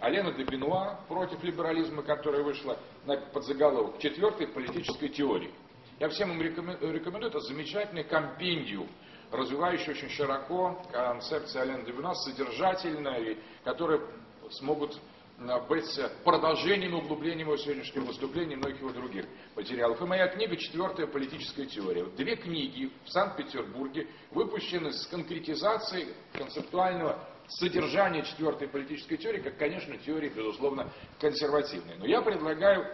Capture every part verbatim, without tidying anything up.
Алена де Бенуа «Против либерализма», которая вышла на подзаголовок «Четвертой политической теории». Я всем им рекомендую, это замечательный компендиум, развивающий очень широко концепции Алены де Бенуа, содержательные, которые смогут быть продолжением и углублением его сегодняшнего выступления и многих его других материалов. И моя книга «Четвертая политическая теория». Две книги в Санкт-Петербурге выпущены с конкретизацией концептуального содержания четвертой политической теории, как, конечно, теории, безусловно, консервативной. Но я предлагаю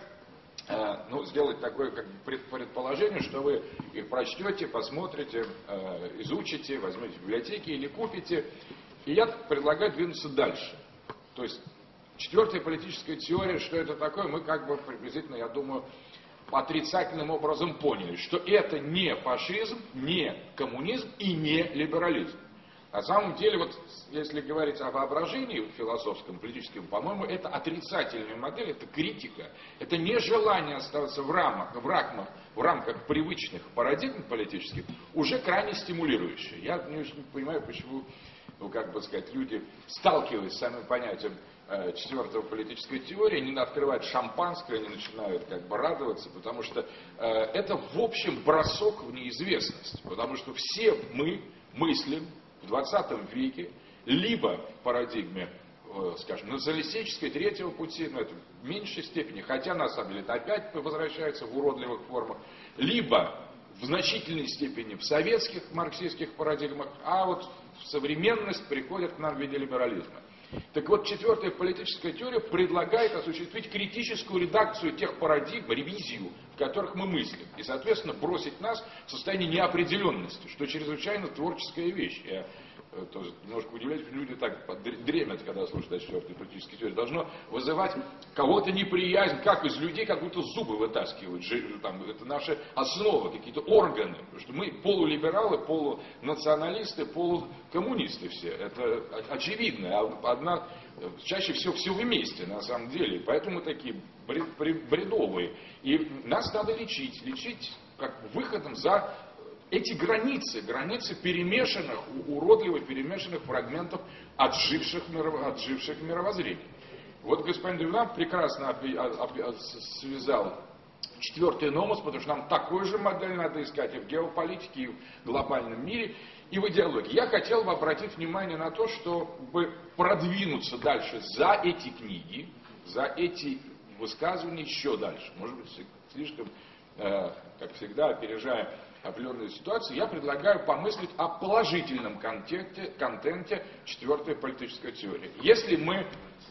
э, ну, сделать такое как предположение, что вы их прочтете, посмотрите, э, изучите, возьмете в библиотеке или купите. И я предлагаю двинуться дальше. То есть четвертая политическая теория, что это такое, мы как бы приблизительно, я думаю, отрицательным образом поняли, что это не фашизм, не коммунизм и не либерализм. На самом деле, вот если говорить о воображении философском, политическом, по-моему, это отрицательная модель, это критика, это нежелание оставаться в рамках, в рамках, в рамках привычных парадигм политических, уже крайне стимулирующая. Я не очень понимаю, почему, ну, как бы сказать, люди, сталкиваясь с самим понятием э, четвертой политической теории, не открывают шампанское, не начинают как бы радоваться, потому что э, это в общем бросок в неизвестность, потому что все мы мыслим в двадцатом веке либо в парадигме, э, скажем, националистической третьего пути, но это в меньшей степени, хотя на самом деле это опять возвращается в уродливых формах, либо в значительной степени в советских марксистских парадигмах, а вот в современность приходит к нам в виде либерализма. Так вот, четвертая политическая теория предлагает осуществить критическую редакцию тех парадигм, ревизию, в которых мы мыслим, и, соответственно, бросить нас в состояние неопределенности, что чрезвычайно творческая вещь. Я э, тоже немножко удивляюсь, что люди так дремят, когда слушают о четвертой политической теории. Должно вызывать кого-то неприязнь, как из людей, как будто зубы вытаскивают. Там, это наши основы, какие-то органы. Потому что мы полулибералы, полунационалисты, полукоммунисты все. Это очевидно. Одна, чаще всего все вместе, на самом деле. Поэтому мы такие бредовые. И нас надо лечить. Лечить как выходом за эти границы, границы перемешанных, уродливо перемешанных фрагментов отживших, мирово, отживших мировоззрений. Вот господин Дюна прекрасно опи, опи, связал четвертый номос, потому что нам такую же модель надо искать и в геополитике, и в глобальном мире, и в идеологии. Я хотел бы обратить внимание на то, чтобы продвинуться дальше за эти книги, за эти высказывания еще дальше. Может быть, слишком, э, как всегда, опережая определенную ситуацию, я предлагаю помыслить о положительном контенте, контенте четвертой политической теории. Если мы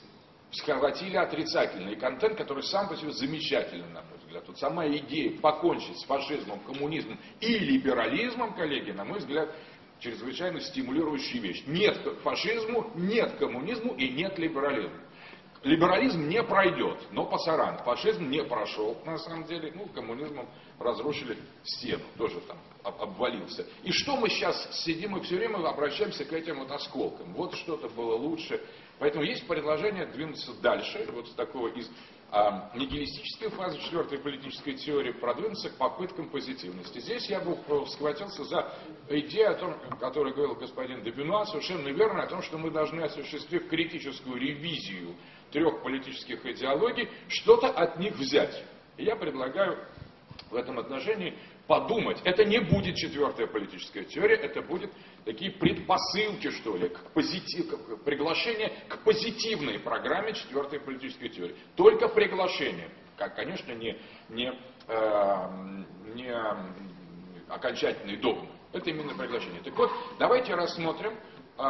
схватили отрицательный контент, который сам по себе замечателен, на мой взгляд. Вот сама идея покончить с фашизмом, коммунизмом и либерализмом, коллеги, на мой взгляд, чрезвычайно стимулирующая вещь. Нет фашизму, нет коммунизму и нет либерализму. Либерализм не пройдет, но пасаран. Фашизм не прошел, на самом деле. Ну, коммунизмом разрушили стену, тоже там обвалился. И что мы сейчас сидим и все время обращаемся к этим вот осколкам. Вот что-то было лучше. Поэтому есть предложение двинуться дальше, вот с такого из а, нигилистической фазы четвертой политической теории продвинуться к попыткам позитивности. Здесь я бы схватился за идею, о том, о которой говорил господин де Бенуа, совершенно верно, о том, что мы должны, осуществив критическую ревизию трех политических идеологий, что-то от них взять. И я предлагаю в этом отношении подумать. Это не будет четвертая политическая теория, это будут такие предпосылки, что ли, к позитив, к приглашение к позитивной программе четвертой политической теории. Только приглашение. Как, конечно, не, не, э, не окончательный догма. Это именно приглашение. Так вот, давайте рассмотрим э,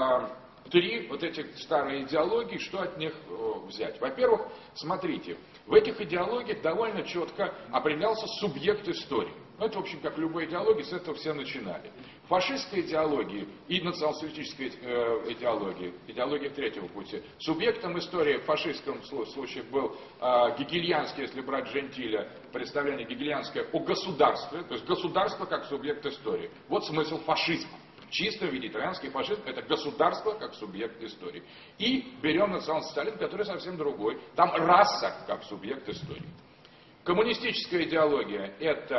три вот этих старые идеологии, что от них э, взять. Во-первых, смотрите, в этих идеологиях довольно четко определялся субъект истории. Ну, это, в общем, как любой идеологии, с этого все начинали. В фашистской идеологии и национал-социалистической э, идеологии, идеология третьего пути, субъектом истории в фашистском случае был э, гегельянский, если брать Джентиля, представление гегельянское о государстве, то есть государство как субъект истории. Вот смысл фашизма. В чистом виде итальянский фашизм – это государство как субъект истории. И берем национал-социализм, который совсем другой. Там раса как субъект истории. Коммунистическая идеология –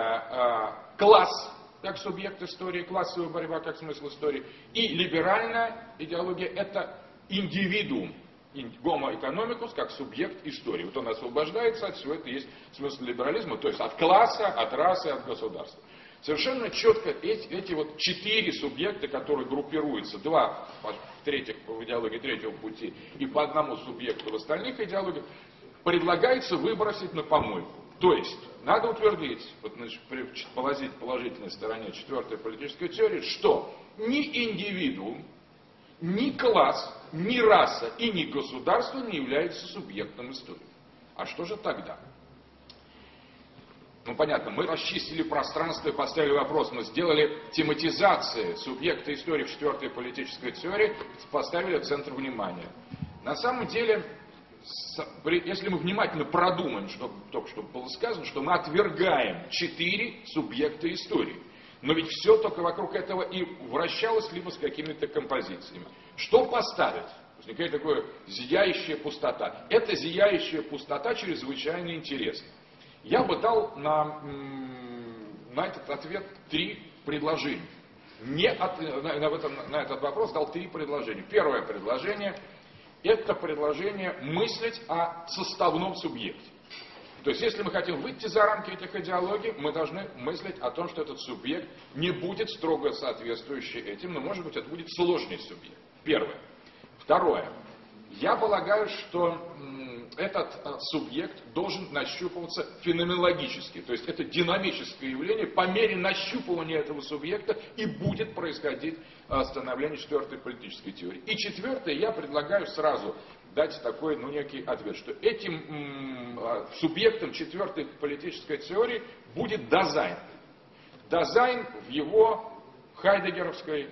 это э, класс как субъект истории, классовая борьба как смысл истории. И либеральная идеология – это индивидуум гомо экономикус как субъект истории. Вот он освобождается от всего, это есть смысл либерализма, то есть от класса, от расы, от государства. Совершенно четко эти, эти вот четыре субъекта, которые группируются, два в, третьих, в идеологии третьего пути и по одному субъекту в остальных идеологиях, предлагается выбросить на помойку. То есть, надо утвердить, вот, значит, при положительной стороне четвертой политической теории, что ни индивидуум, ни класс, ни раса и ни государство не являются субъектом истории. А что же тогда? Ну, понятно, мы расчистили пространство и поставили вопрос, мы сделали тематизацию субъекта истории в четвертой политической теории, поставили в центр внимания. На самом деле, если мы внимательно продумаем, что только что было сказано, что мы отвергаем четыре субъекта истории. Но ведь все только вокруг этого и вращалось, либо с какими-то композициями. Что поставить? Возникает такая зияющая пустота. Эта зияющая пустота чрезвычайно интересна. Я бы дал на, на этот ответ три предложения. Не от, на, на, этом, на этот вопрос дал три предложения. Первое предложение – это предложение мыслить о составном субъекте. То есть, если мы хотим выйти за рамки этих идеологий, мы должны мыслить о том, что этот субъект не будет строго соответствующий этим, но, может быть, это будет сложный субъект. Первое. Второе. Я полагаю, что м, этот а, субъект должен нащупываться феноменологически. То есть, это динамическое явление. По мере нащупывания этого субъекта и будет происходить а, становление четвертой политической теории. И четвертое, я предлагаю сразу дать такой, ну, некий ответ, что этим м, субъектом четвертой политической теории будет Дазайн. Дазайн в его хайдеггеровской,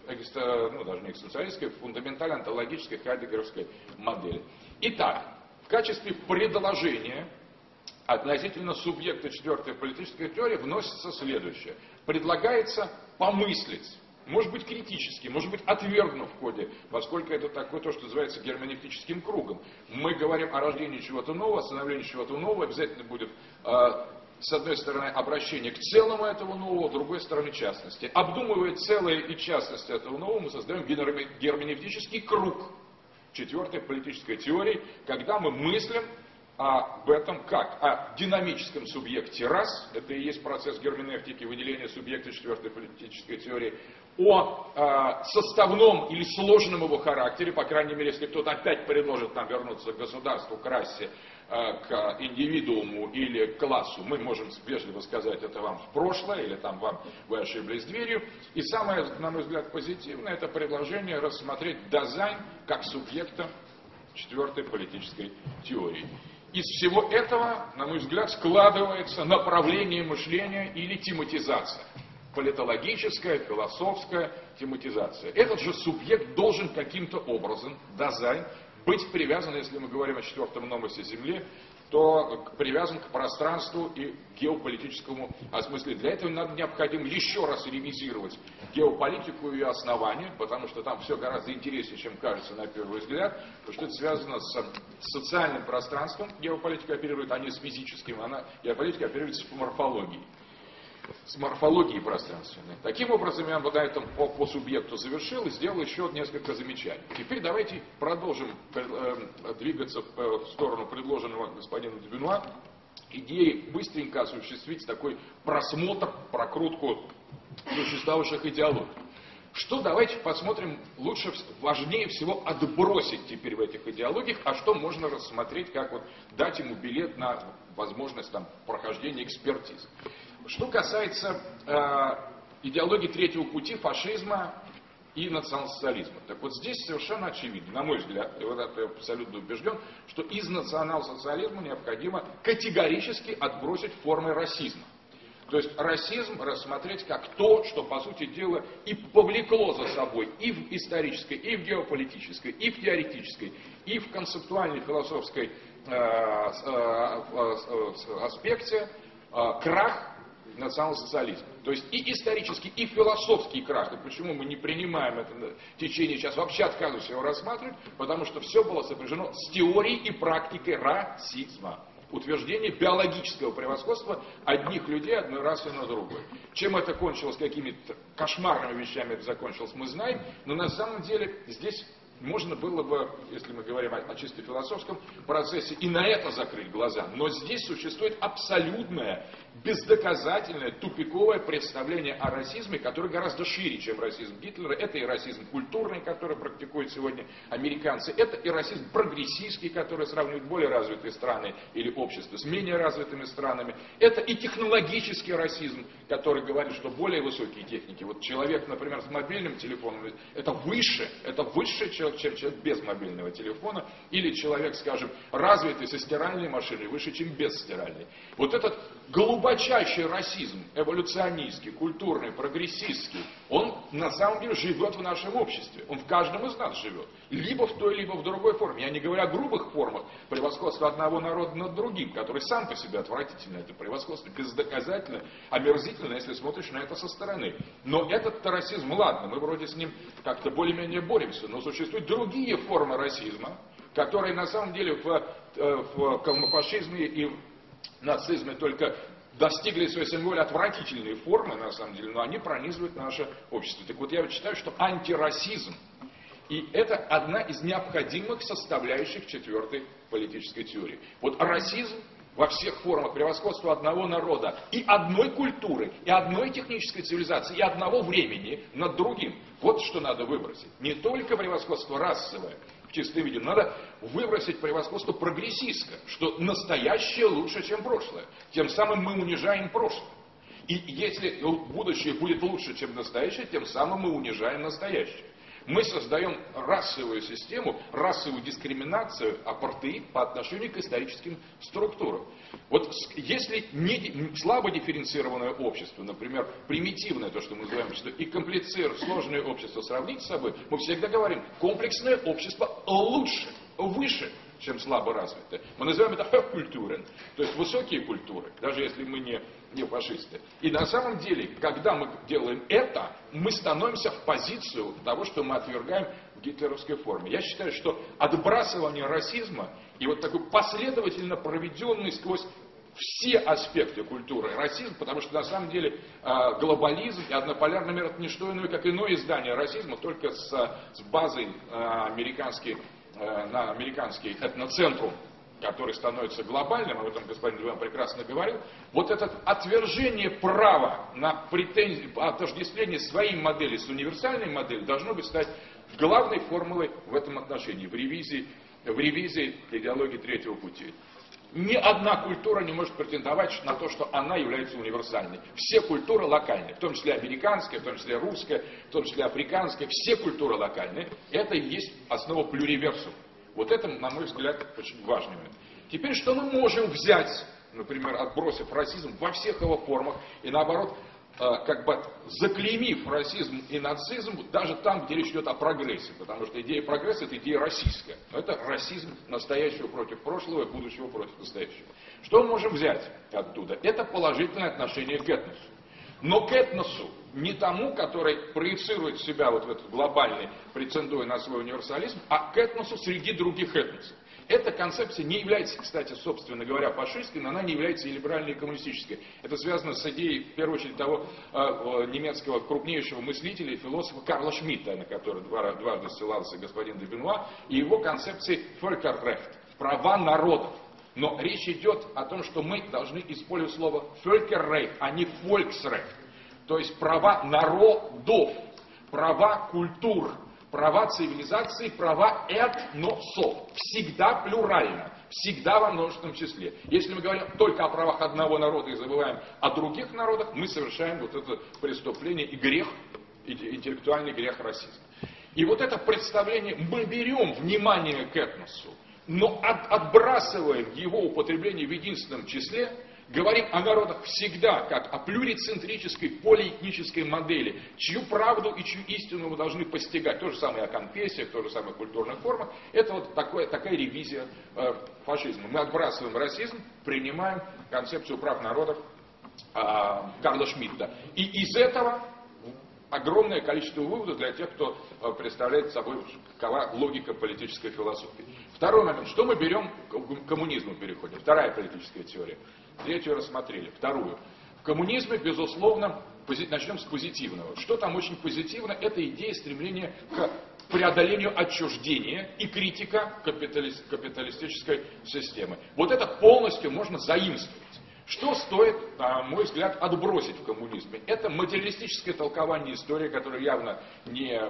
ну, даже не экзистенциалистской, фундаментально-онтологической хайдеггеровской модели. Итак, в качестве предложения относительно субъекта четвертой политической теории вносится следующее. Предлагается помыслить, может быть критически, может быть отвергнув в ходе, поскольку это такое то, что называется герменевтическим кругом. Мы говорим о рождении чего-то нового, о становлении чего-то нового, обязательно будет, э, с одной стороны, обращение к целому этого нового, с другой стороны, частности. Обдумывая целое и частности этого нового, мы создаем герменевтический круг четвертой политической теории, когда мы мыслим об этом как? О динамическом субъекте раз, это и есть процесс герменевтики, выделения субъекта четвертой политической теории, о э, составном или сложном его характере, по крайней мере, если кто-то опять предложит нам вернуться к государству, к расе, э, к индивидууму или к классу, мы можем вежливо сказать это вам в прошлое, или там вам вы ошиблись дверью. И самое, на мой взгляд, позитивное, это предложение рассмотреть Дазайн как субъекта четвертой политической теории. Из всего этого, на мой взгляд, складывается направление мышления или тематизация. Политологическая, философская тематизация. Этот же субъект должен каким-то образом, Дазайн, быть привязан, если мы говорим о четвертом номосе Земли, то привязан к пространству и геополитическому осмыслению. Для этого надо необходимо еще раз ревизировать геополитику и ее основания, потому что там все гораздо интереснее, чем кажется на первый взгляд, потому что это связано с социальным пространством, геополитика оперирует, а не с физическим, она, геополитика оперирует с морфологией. С морфологией пространственной. Таким образом, я на этом по, по субъекту завершил и сделал еще несколько замечаний. Теперь давайте продолжим э, двигаться в, в сторону предложенного господином Дебюнуа идеи быстренько осуществить такой просмотр, прокрутку существовавших идеологий. Что давайте посмотрим, лучше, важнее всего отбросить теперь в этих идеологиях, а что можно рассмотреть, как вот дать ему билет на возможность там, прохождения экспертизы. Что касается э, идеологии третьего пути, фашизма и национал-социализма. Так вот здесь совершенно очевидно, на мой взгляд, и вот это я абсолютно убежден, что из национал-социализма необходимо категорически отбросить формы расизма. То есть расизм рассмотреть как то, что, по сути дела, и повлекло за собой и в исторической, и в геополитической, и в теоретической, и в концептуальной философской э, э, э, аспекте э, крах национал-социализма. То есть и исторический, и философский крах. И почему мы не принимаем это течение, сейчас вообще отказываемся его рассматривать, потому что все было сопряжено с теорией и практикой расизма. Утверждение биологического превосходства одних людей, одной расы на другой. Чем это кончилось, какими-то кошмарными вещами это закончилось, мы знаем, но на самом деле здесь можно было бы, если мы говорим о, о чисто философском процессе, и на это закрыть глаза. Но здесь существует абсолютное, бездоказательное, тупиковое представление о расизме, которое гораздо шире, чем расизм Гитлера. Это и расизм культурный, который практикуют сегодня американцы. Это и расизм прогрессистский, который сравнивает более развитые страны или общества с менее развитыми странами. Это и технологический расизм, который говорит, что более высокие техники. Вот человек, например, с мобильным телефоном, это выше, это выше человек, чем человек без мобильного телефона. Или человек, скажем, развитый со стиральной машиной, выше, чем без стиральной. Вот этот глубочайший расизм, эволюционистский, культурный, прогрессистский, он на самом деле живет в нашем обществе. Он в каждом из нас живет. Либо в той, либо в другой форме. Я не говорю о грубых формах превосходства одного народа над другим, который сам по себе отвратительно. Это превосходство бездоказательно, омерзительно, если смотришь на это со стороны. Но этот расизм, ладно, мы вроде с ним как-то более-менее боремся, но существуют другие формы расизма, которые на самом деле в, в коммунофашизме и в нацизме только достигли своей более отвратительной формы, на самом деле, но они пронизывают наше общество. Так вот, я считаю, что антирасизм, и это одна из необходимых составляющих четвертой политической теории. Вот расизм во всех формах превосходства одного народа, и одной культуры, и одной технической цивилизации, и одного времени над другим. Вот что надо выбросить. Не только превосходство расовое, в чистом виде, надо выбросить превосходство прогрессистское, что настоящее лучше, чем прошлое. Тем самым мы унижаем прошлое. И если будущее будет лучше, чем настоящее, тем самым мы унижаем настоящее. Мы создаем расовую систему, расовую дискриминацию, апартеид по отношению к историческим структурам. Вот если не, слабо дифференцированное общество, например, примитивное, то, что мы называем общество, и комплицированное, сложное общество сравнить с собой, мы всегда говорим, комплексное общество лучше, выше, чем слабо развитое. Мы называем это höchkulturen, то есть высокие культуры, даже если мы не, не фашисты. И на самом деле, когда мы делаем это, мы становимся в позицию того, что мы отвергаем в гитлеровской форме. Я считаю, что отбрасывание расизма и вот такой последовательно проведенный сквозь все аспекты культуры расизм, потому что на самом деле глобализм и однополярный мир это не что иное, как иное издание расизма, только с, с базой американской на американский этноцентрум, который становится глобальным, об этом господин Левин прекрасно говорил, вот это отвержение права на претензии, отождествление своей модели с универсальной моделью должно быть стать главной формулой в этом отношении, в ревизии, в ревизии идеологии третьего пути. Ни одна культура не может претендовать на то, что она является универсальной. Все культуры локальны, в том числе американская, в том числе русская, в том числе африканская, все культуры локальны. Это и есть основа плюриверсума. Вот это, на мой взгляд, очень важный момент. Теперь, что мы можем взять, например, отбросив расизм во всех его формах, и наоборот, как бы заклеймив расизм и нацизм даже там, где речь идет о прогрессе, потому что идея прогресса — это идея российская. Но это расизм настоящего против прошлого и будущего против настоящего. Что мы можем взять оттуда? Это положительное отношение к этносу. Но к этносу не тому, который проецирует себя вот в этот глобальный, претендуя на свой универсализм, а к этносу среди других этносов. Эта концепция не является, кстати, собственно говоря, фашистской, но она не является и либеральной, и коммунистической. Это связано с идеей, в первую очередь, того э, немецкого крупнейшего мыслителя и философа Карла Шмидта, на который два, дважды ссылался господин де Бенуа, и его концепции Völkerrecht, права народов. Но речь идет о том, что мы должны использовать слово Völkerrecht, а не Volksrecht. То есть права народов, права культур, права цивилизации, права этносов. Всегда плюрально, всегда во множественном числе. Если мы говорим только о правах одного народа и забываем о других народах, мы совершаем вот это преступление и грех, интеллектуальный грех расизма. И вот это представление, мы берем внимание к этносу, но от, отбрасываем его употребление в единственном числе, говорим о народах всегда как о плюрицентрической, полиэтнической модели, чью правду и чью истину мы должны постигать. То же самое о конфессиях, то же самое о культурных формах. Это вот такое, такая ревизия э, фашизма. Мы отбрасываем расизм, принимаем концепцию прав народов э, Карла Шмидта. И из этого огромное количество выводов для тех, кто э, представляет собой, какова логика политической философии. Второй момент. Что мы берем, к коммунизму переходим. Вторая политическая теория. Третью рассмотрели. Вторую. В коммунизме, безусловно, пози... начнем с позитивного. Что там очень позитивно? Это идея стремления к преодолению отчуждения и критика капитали- капиталистической системы. Вот это полностью можно заимствовать. Что стоит, на мой взгляд, отбросить в коммунизме? Это материалистическое толкование истории, которое явно не,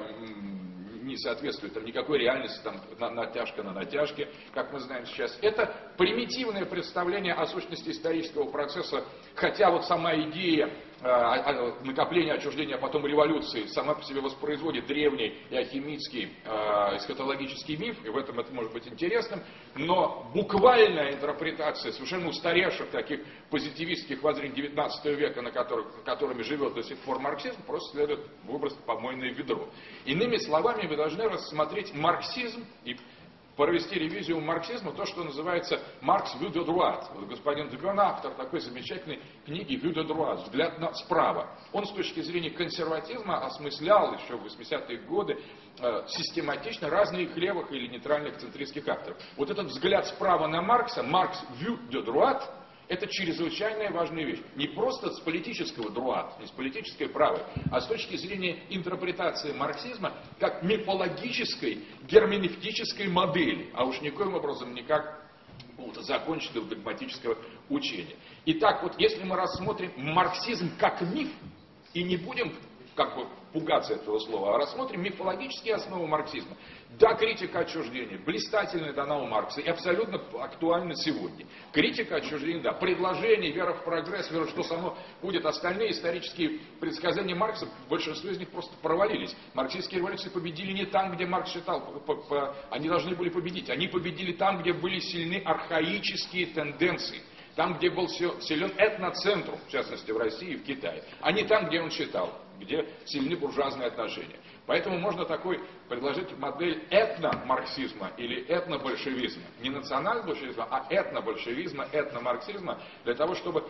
не соответствует там, никакой реальности, там, на, натяжка на натяжке, как мы знаем сейчас. Это примитивное представление о сущности исторического процесса, хотя вот сама идея э, накопления отчуждения, а потом революции сама по себе воспроизводит древний и алхимический э, эсхатологический миф, и в этом это может быть интересным, но буквальная интерпретация совершенно устаревших таких позитивистских воззрений девятнадцатого века, на которых, которыми живет до сих пор марксизм, просто следует выбросить в помойное ведро. Иными словами, вы должны рассмотреть марксизм и провести ревизию марксизма, то, что называется «Маркс vue de droite». Вот господин Дебюна, автор такой замечательной книги «Vue de droite», «Взгляд на, справа». Он с точки зрения консерватизма осмыслял еще в восьмидесятые годы э, систематично разных левых или нейтральных центристских авторов. Вот этот взгляд справа на Маркса, «Маркс vue de droite», это чрезвычайно важная вещь. Не просто с политического друат, не с политической правой, а с точки зрения интерпретации марксизма как мифологической, герменевтической модели, а уж никоим образом не как законченного догматического учения. Итак, вот если мы рассмотрим марксизм как миф, и не будем как бы пугаться этого слова, а рассмотрим мифологические основы марксизма. Да, критика отчуждения, блистательная дана у Маркса и абсолютно актуальна сегодня. Критика отчуждения, да, предложение, вера в прогресс, вера, что само будет. Остальные исторические предсказания Маркса, большинство из них просто провалились. Марксистские революции победили не там, где Маркс считал, по, по, они должны были победить. Они победили там, где были сильны архаические тенденции. Там, где был силен этноцентрум, в частности в России и в Китае, а не там, где он считал, где сильны буржуазные отношения. Поэтому можно такой предложить модель этномарксизма или этнобольшевизма. Не национал-большевизма, а этнобольшевизма, этномарксизма, для того, чтобы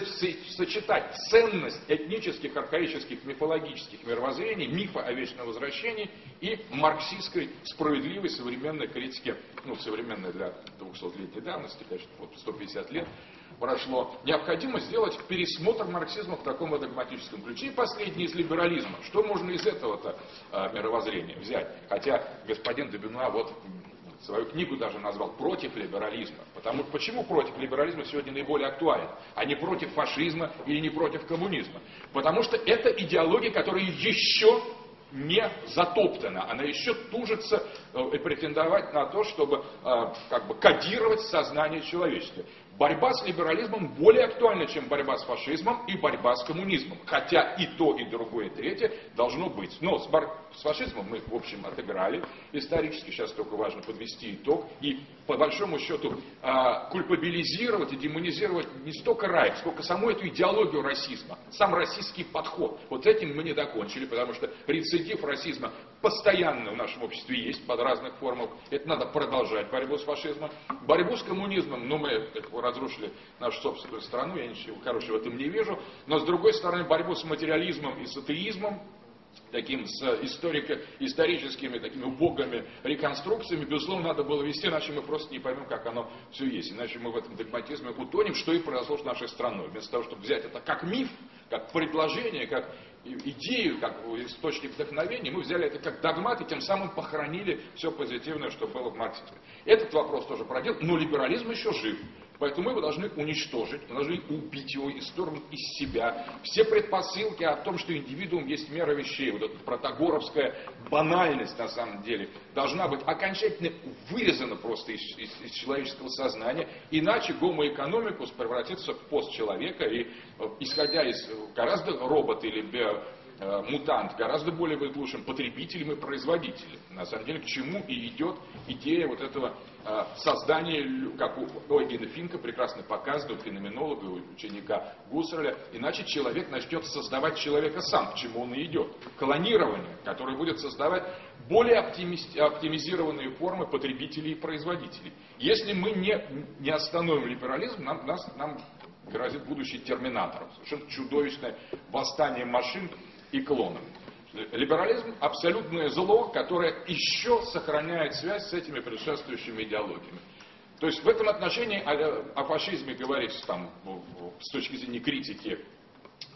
сочетать ценность этнических, архаических, мифологических мировоззрений, мифа о вечном возвращении и марксистской справедливой современной критики, ну, современной для двухсотлетней давности, конечно, вот сто пятьдесят лет прошло, необходимо сделать пересмотр марксизма в таком догматическом ключе. И последний из либерализма. Что можно из этого-то э, мировоззрения взять? Хотя господин Дебюна вот свою книгу даже назвал «Против либерализма». Потому, почему против либерализма сегодня наиболее актуален, а не против фашизма или не против коммунизма? Потому что это идеология, которая еще не затоптана, она еще тужится э, и претендовать на то, чтобы э, как бы кодировать сознание человечества. Борьба с либерализмом более актуальна, чем борьба с фашизмом и борьба с коммунизмом. Хотя и то, и другое, и третье должно быть. Но с, бор... с фашизмом мы, в общем, отыграли исторически. Сейчас только важно подвести итог. И, по большому счету, э, кульпабилизировать и демонизировать не столько Райх, сколько саму эту идеологию расизма. Сам российский подход. Вот этим мы не закончили, потому что рецидив расизма постоянно в нашем обществе есть, под разных формах. Это надо продолжать, борьбу с фашизмом. Борьбу с коммунизмом, ну, мы как бы разрушили нашу собственную страну, я ничего хорошего в этом не вижу. Но, с другой стороны, борьбу с материализмом и с атеизмом, таким с историко, историческими такими убогими реконструкциями, безусловно, надо было вести, иначе мы просто не поймем, как оно все есть. Иначе мы в этом догматизме утонем, что и произошло с нашей страной. Вместо того, чтобы взять это как миф, как предложение, как идею, как источник вдохновения, мы взяли это как догмат и тем самым похоронили все позитивное, что было в марксизме. Этот вопрос тоже проделан, но либерализм еще жив. Поэтому мы его должны уничтожить, мы должны убить его и сторгнуть из себя. Все предпосылки о том, что индивидуум есть мера вещей, вот эта протагоровская банальность на самом деле, должна быть окончательно вырезана просто из, из, из человеческого сознания, иначе гомо-экономикус превратится в постчеловека, и исходя из гораздо робот или био, мутант, гораздо более будет лучшим потребителем и производителем. На самом деле, к чему и идет идея вот этого э, создания, как у Ойгена Финка прекрасно показывает, феноменолога, ученика Гуссерля, иначе человек начнет создавать человека сам, к чему он и идет. Клонирование, которое будет создавать более оптимизированные формы потребителей и производителей. Если мы не, не остановим либерализм, нам, нас, нам грозит будущий терминаторов. Совершенно чудовищное восстание машин и клонов. Либерализм – абсолютное зло, которое еще сохраняет связь с этими предшествующими идеологиями. То есть в этом отношении о, о фашизме говорить там, с точки зрения критики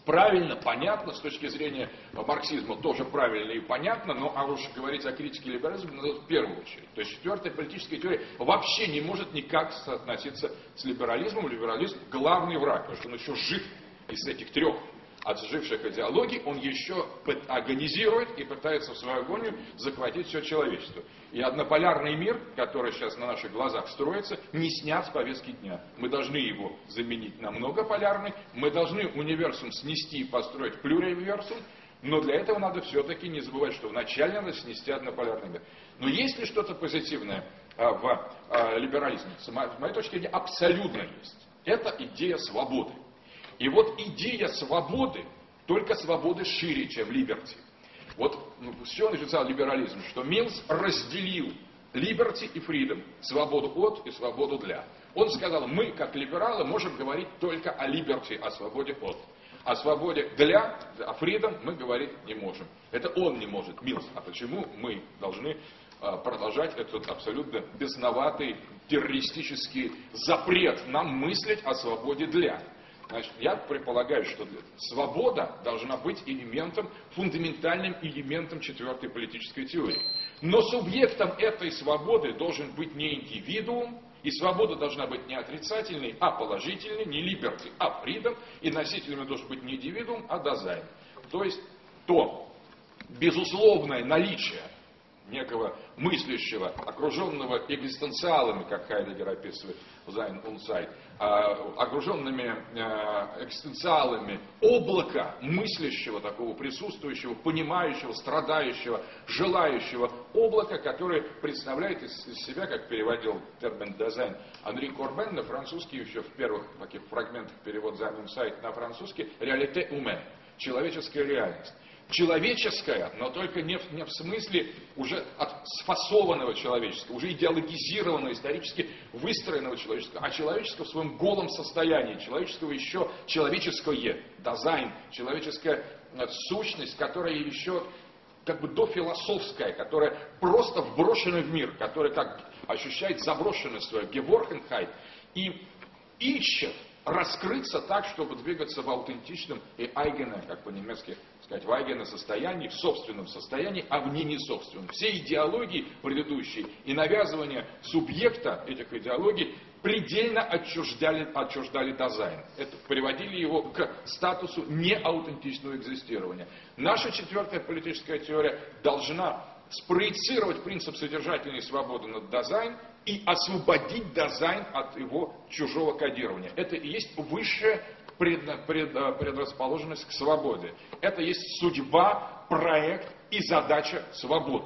правильно, понятно, с точки зрения марксизма тоже правильно и понятно, но а уж говорить о критике либерализма надо в первую очередь. То есть четвертая политическая теория вообще не может никак соотноситься с либерализмом. Либерализм главный враг, потому что он еще жив из этих трех отживших идеологий, он еще агонизирует и пытается в свою агонию захватить все человечество. И однополярный мир, который сейчас на наших глазах строится, не снят с повестки дня. Мы должны его заменить на многополярный, мы должны универсум снести и построить плюриверсум, но для этого надо все-таки не забывать, что вначале надо снести однополярный мир. Но есть ли что-то позитивное а, в а, либерализме? С моей точки зрения, абсолютно есть. Это идея свободы. И вот идея свободы, только свободы шире, чем либерти. Вот ну, с чего начался либерализм? Что Миллс разделил либерти и фридом, свободу от и свободу для. Он сказал, мы, как либералы, можем говорить только о либерти, о свободе от. О свободе для, о фридом мы говорить не можем. Это он не может, Миллс. А почему мы должны а, продолжать этот абсолютно бесноватый террористический запрет нам мыслить о свободе для? Значит, я предполагаю, что свобода должна быть элементом, фундаментальным элементом четвертой политической теории. Но субъектом этой свободы должен быть не индивидуум, и свобода должна быть не отрицательной, а положительной, не либерти, а фридом, и носителями должен быть не индивидуум, а дазайн. То есть то безусловное наличие некого мыслящего, окруженного экзистенциалами, как Хайдеггер описывает в Sein und Zeit, окруженными экзистенциалами облака мыслящего, такого присутствующего, понимающего, страдающего, желающего облака, которое представляет из себя, как переводил термин «дизайн» Анри Корбен на французский, еще в первых таких фрагментах перевод Sein und Zeit на французский, «réalité humaine», человеческая реальность. Человеческое, но только не в, не в смысле уже от сфасованного человеческого, уже идеологизированного, исторически выстроенного человеческого, а человеческого в своем голом состоянии, человеческого еще человеческое, дазайн, человеческая сущность, которая еще как бы дофилософская, которая просто вброшена в мир, которая как ощущает заброшенность свою, геворхенхайт, и ищет раскрыться так, чтобы двигаться в аутентичном и айгене, как по-немецки сказать, в айгене состоянии, в собственном состоянии, а в не несобственном. Все идеологии предыдущие и навязывание субъекта этих идеологий предельно отчуждали, отчуждали дазайн. Это приводили его к статусу неаутентичного экзистирования. Наша четвертая политическая теория должна спроецировать принцип содержательной свободы над дазайн и освободить дазайн от его чужого кодирования. Это и есть высшая пред, пред, предрасположенность к свободе. Это есть судьба, проект и задача свободы.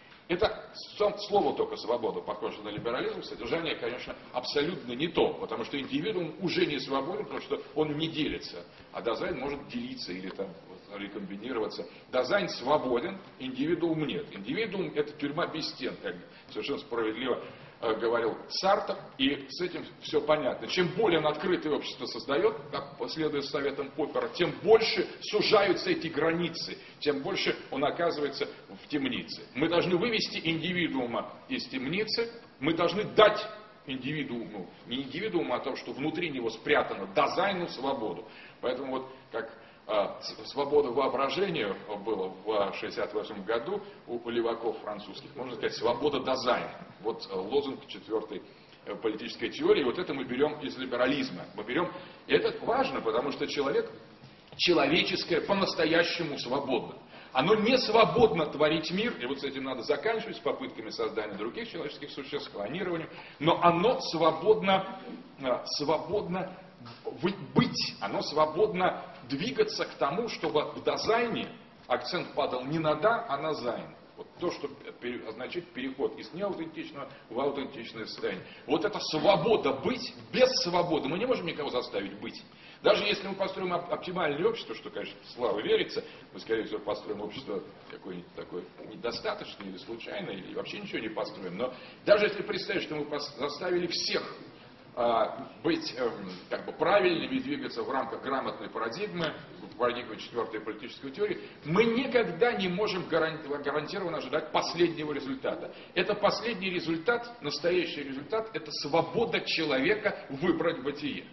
Это слово только «свобода» похоже на либерализм, содержание, конечно, абсолютно не то, потому что индивидуум уже не свободен, потому что он не делится, а дазайн может делиться или там рекомбинироваться. Дазайн свободен, индивидуум нет. Индивидуум — это тюрьма без стен, как совершенно справедливо э, говорил Сартр, и с этим все понятно. Чем более он открытое общество создает, как следует советам Поппера, тем больше сужаются эти границы, тем больше он оказывается в темнице. Мы должны вывести индивидуума из темницы, мы должны дать индивидууму, не индивидууму, а то, что внутри него спрятано, дазайну свободу. Поэтому вот как свобода воображения было в шестьдесят восьмом году у леваков французских, можно сказать, свобода дазайна. Вот лозунг четвертой политической теории. Вот это мы берем из либерализма. Мы берем, и это важно, потому что человек, человеческое по-настоящему свободно. Оно не свободно творить мир, и вот с этим надо заканчивать, с попытками создания других человеческих существ, клонированием, но оно свободно, свободно быть, оно свободно двигаться к тому, чтобы в дазайне акцент падал не на да, а на зайн. Вот то, что означает переход из неаутентичного в аутентичное состояние. Вот эта свобода быть без свободы. Мы не можем никого заставить быть. Даже если мы построим оптимальное общество, что, конечно, слава верится, мы, скорее всего, построим общество какое-нибудь такое недостаточное или случайное, или вообще ничего не построим. Но даже если представить, что мы заставили всех быть как бы правильными и двигаться в рамках грамотной парадигмы, парадигмы четвертой политической теории, мы никогда не можем гарантированно ожидать последнего результата. Это последний результат, настоящий результат, это свобода человека выбрать бытие.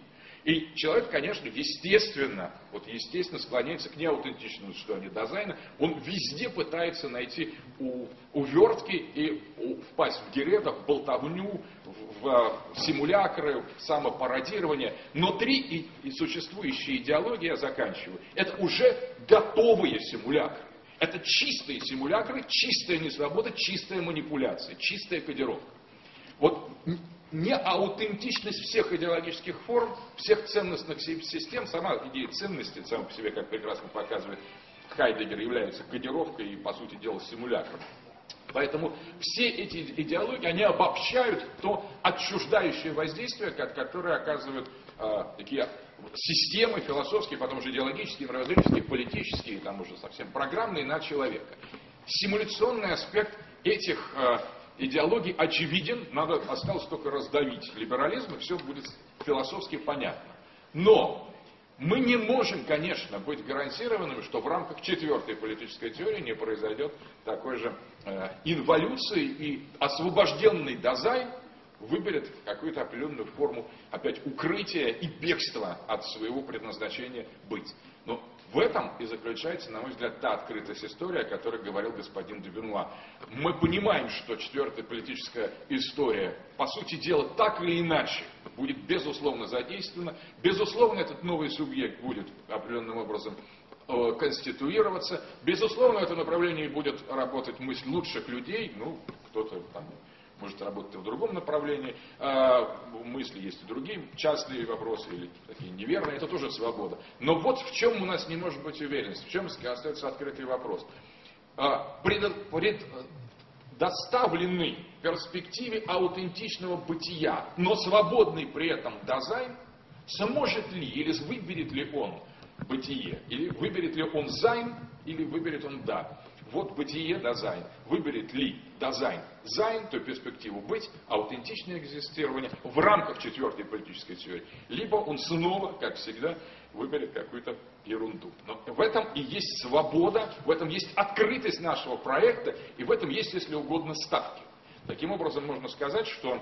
И человек, конечно, естественно, вот естественно склоняется к неаутентичному существованию дизайна. Он везде пытается найти у, увертки и у, впасть в гереда, в болтовню, в, в симулякры, в самопародирование. Но три и, и существующие идеологии, я заканчиваю, это уже готовые симулякры. Это чистые симулякры, чистая несвобода, чистая манипуляция, чистая кодировка. Вот неаутентичность всех идеологических форм, всех ценностных систем, сама идея ценности, сама по себе, как прекрасно показывает Хайдеггер, является кодировкой и, по сути дела, симулякром. Поэтому все эти идеологии, они обобщают то отчуждающее воздействие, которое оказывают э, такие системы философские, потом уже идеологические, мировоззренческие, политические, там уже совсем программные на человека. Симуляционный аспект этих э, идеологий очевиден, надо осталось только раздавить либерализм, и все будет философски понятно. Но мы не можем, конечно, быть гарантированными, что в рамках четвертой политической теории не произойдет такой же э, инволюции, и освобожденный Дазайн выберет какую-то определенную форму опять укрытия и бегства от своего предназначения быть. Но в этом и заключается, на мой взгляд, та открытость истории, о которой говорил господин де Бенуа. Мы понимаем, что четвертая политическая история, по сути дела, так или иначе, будет безусловно задействована. Безусловно, этот новый субъект будет определенным образом э, конституироваться. Безусловно, в этом направлении будет работать мысль лучших людей. Ну, кто-то там может работать и в другом направлении. А, мысли есть и другие частные вопросы, или такие неверные, это тоже свобода. Но вот в чем у нас не может быть уверенность, в чем остается открытый вопрос. А, пред, пред, доставленный в перспективе аутентичного бытия, но свободный при этом Дазайн, сможет ли или выберет ли он бытие, или выберет ли он зайн, или выберет он да. Вот бытие Дазайн. Выберет ли Дазайн зайн, то перспективу быть, аутентичное экзистирование в рамках четвертой политической теории, либо он снова, как всегда, выберет какую-то ерунду. Но в этом и есть свобода, в этом есть открытость нашего проекта, и в этом есть, если угодно, ставки. Таким образом, можно сказать, что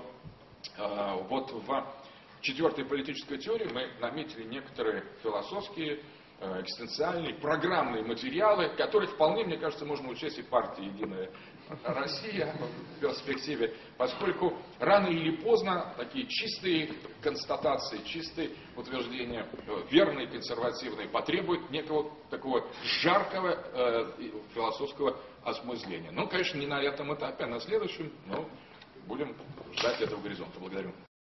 э, вот в четвертой политической теории мы наметили некоторые философские, экзистенциальные, программные материалы, которые вполне, мне кажется, можно учесть и партии «Единая Россия» в перспективе, поскольку рано или поздно такие чистые констатации, чистые утверждения, верные, консервативные, потребуют некого такого жаркого э, философского осмысления. Ну, конечно, не на этом этапе, а на следующем, но будем ждать этого горизонта. Благодарю.